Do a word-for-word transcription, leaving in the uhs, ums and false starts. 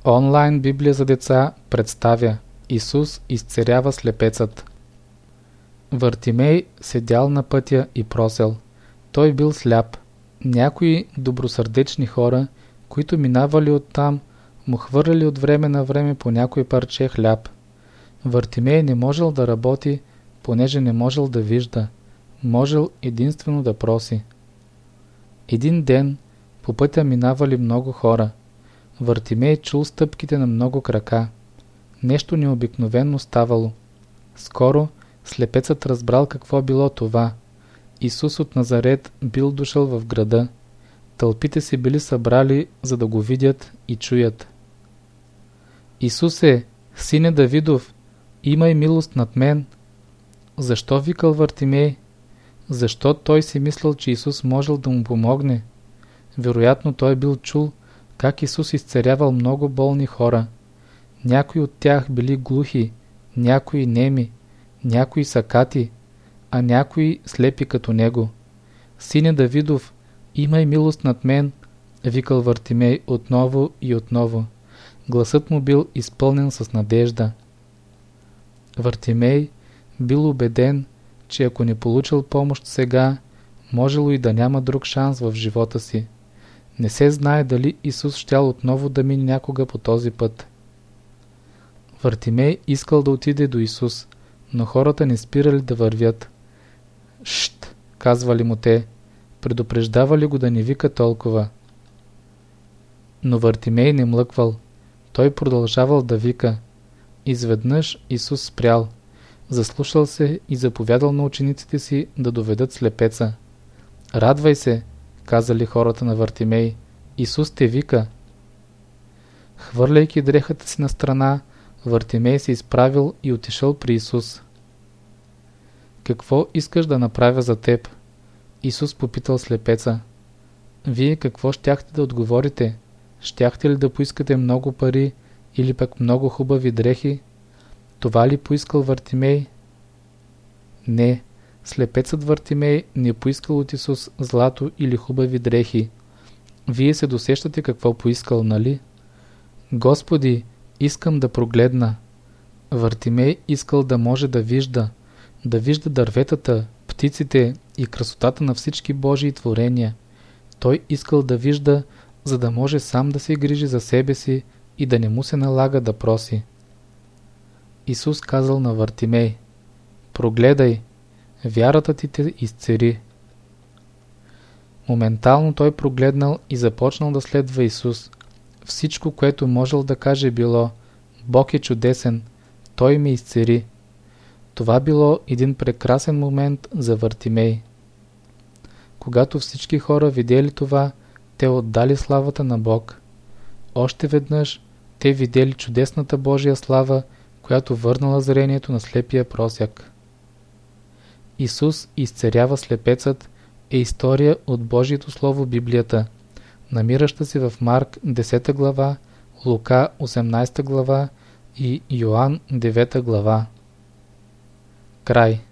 Онлайн Библия за деца представя Исус изцерява слепецът. Вартимей седял на пътя и просел. Той бил сляп. Някои добросърдечни хора, които минавали оттам, му хвърляли от време на време по някой парче хляб. Вартимей не можел да работи, понеже не можел да вижда. Можел единствено да проси. Един ден по пътя минавали много хора. Вартимей чул стъпките на много крака. Нещо необикновено ставало. Скоро слепецът разбрал какво било това. Исус от Назарет бил дошъл в града. Тълпите се били събрали, за да го видят и чуят. Исусе, сине Давидов, имай милост над мен. Защо викал Вартимей? Защо той си мислил, че Исус можел да му помогне? Вероятно той бил чул как Исус изцерявал много болни хора. Някои от тях били глухи, някои неми, някои сакати, а някои слепи като него. Сине Давидов, имай милост над мен, викал Вартимей отново и отново. Гласът му бил изпълнен с надежда. Вартимей бил убеден, че ако не получил помощ сега, можело и да няма друг шанс в живота си. Не се знае дали Исус щял отново да мине някога по този път. Вартимей искал да отиде до Исус, но хората не спирали да вървят. Шт, казвали му те, предупреждавали го да не вика толкова. Но Вартимей не млъквал. Той продължавал да вика. Изведнъж Исус спрял. Заслушал се и заповядал на учениците си да доведат слепеца. Радвай се, казали хората на Вартимей. Исус те вика. Хвърляйки дрехата си на страна, Вартимей се изправил и отишъл при Исус. Какво искаш да направя за теб? Исус попитал слепеца. Вие какво щяхте да отговорите? Щяхте ли да поискате много пари или пък много хубави дрехи? Това ли поискал Вартимей? Не, слепецът Вартимей не поискал от Исус злато или хубави дрехи. Вие се досещате какво поискал, нали? Господи, искам да прогледна. Вартимей искал да може да вижда, да вижда дърветата, птиците и красотата на всички Божии творения. Той искал да вижда, за да може сам да се грижи за себе си и да не му се налага да проси. Исус казал на Вартимей: прогледай, вярата ти те изцери. Моментално той прогледнал и започнал да следва Исус. Всичко, което можел да каже, било: Бог е чудесен, Той ме изцери. Това било един прекрасен момент за Вартимей. Когато всички хора видели това, те отдали славата на Бог. Още веднъж те видели чудесната Божия слава, която върнала зрението на слепия просяк. Исус изцерява слепецът е история от Божието Слово Библията, намираща се в Марк десета глава, Лука осемнадесета глава и Йоан девета глава. Край.